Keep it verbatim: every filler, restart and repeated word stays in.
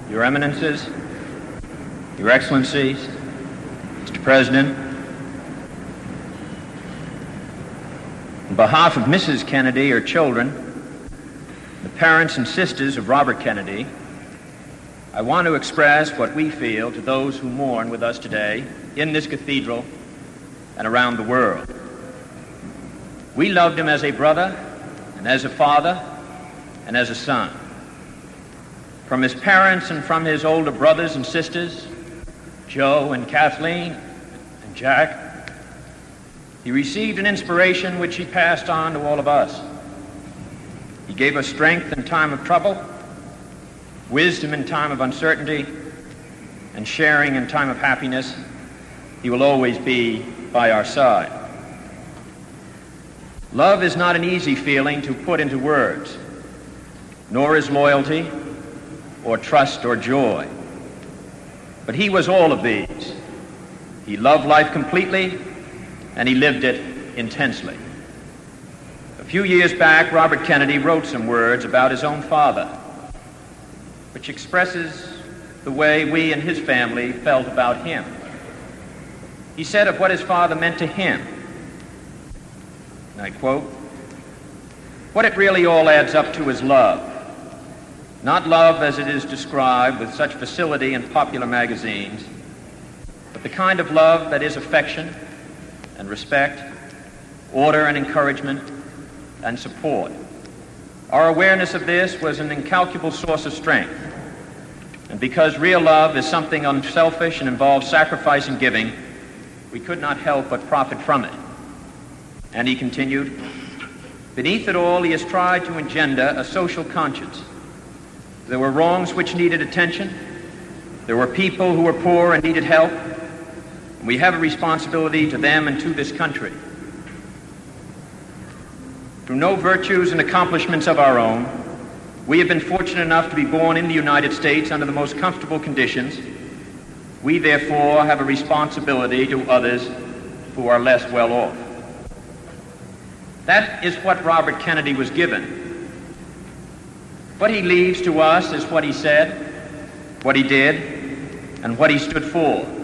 Your Eminences, Your Excellencies, Mister President, on behalf of Missus Kennedy, her children, the parents and sisters of Robert Kennedy, I want to express what we feel to those who mourn with us today in this cathedral and around the world. We loved him as a brother and as a father and as a son. From his parents and from his older brothers and sisters, Joe and Kathleen and Jack, he received an inspiration which he passed on to all of us. He gave us strength in time of trouble, wisdom in time of uncertainty, and sharing in time of happiness. He will always be by our side. Love is not an easy feeling to put into words, nor is loyalty, or trust, or joy. But he was all of these. He loved life completely, and he lived it intensely. A few years back, Robert Kennedy wrote some words about his own father, which expresses the way we and his family felt about him. He said of what his father meant to him, and I quote, "What it really all adds up to is love. Not love as it is described with such facility in popular magazines, but the kind of love that is affection and respect, order and encouragement and support. Our awareness of this was an incalculable source of strength. And because real love is something unselfish and involves sacrifice and giving, we could not help but profit from it." And he continued, "Beneath it all, he has tried to engender a social conscience. There were wrongs which needed attention. There were people who were poor and needed help. And we have a responsibility to them and to this country. Through no virtues and accomplishments of our own, we have been fortunate enough to be born in the United States under the most comfortable conditions. We therefore have a responsibility to others who are less well off." That is what Robert Kennedy was given. What he leaves to us is what he said, what he did, and what he stood for.